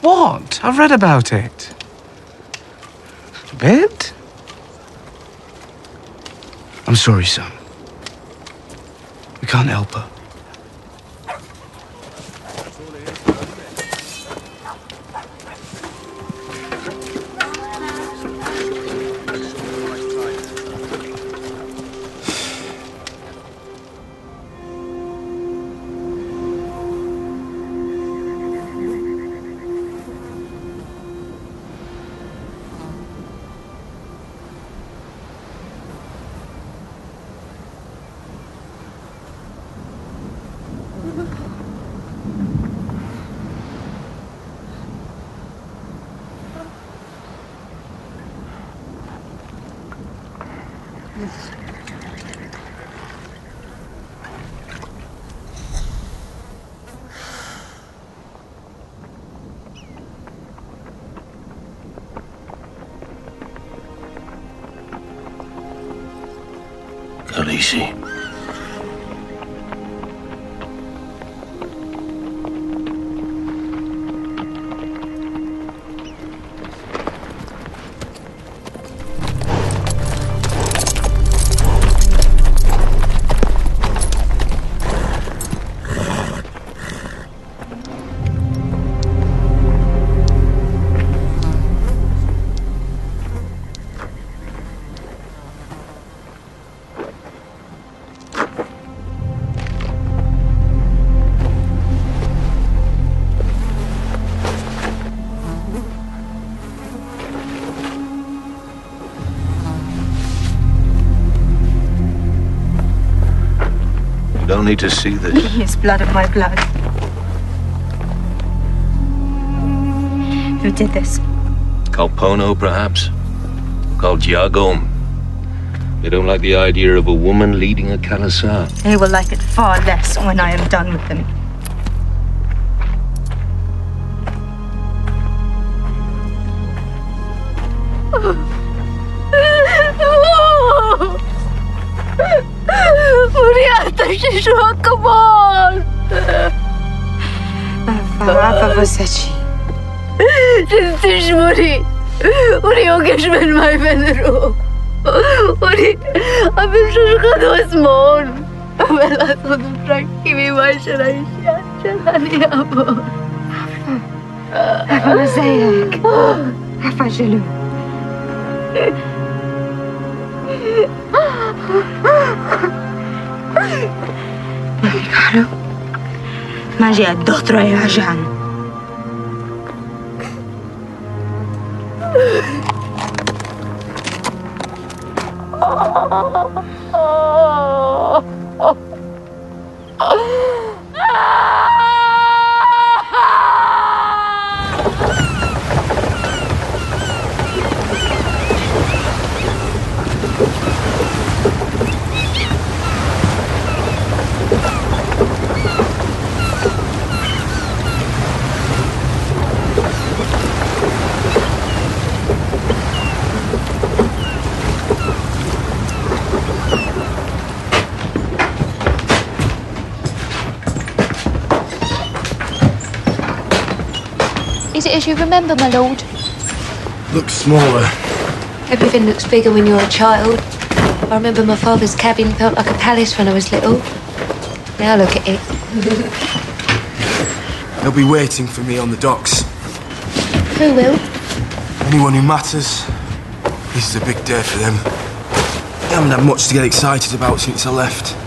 What? I've read about it. A bit? I'm sorry, son. We can't help her. Khaleesi. You don't need to see this. He is blood of my blood. Who did this? Kalpono, perhaps? Called Jagom. They don't like the idea of a woman leading a Khalasar. They will like it far less when I am done with them. Come on! Apa você? Tishmuri, Uri ogesh ben mai benro. Uri, abim shashkad osmon. Vela sod prakki mi mai shalai shalani abo. Apa zayek? Apa jelu? Caro, mas é doutor Ajan. Is it as you remember, my lord? Looks smaller. Everything looks bigger when you're a child. I remember my father's cabin felt like a palace when I was little. Now look at it. They'll be waiting for me on the docks. Who will? Anyone who matters. This is a big day for them. They haven't had much to get excited about since I left.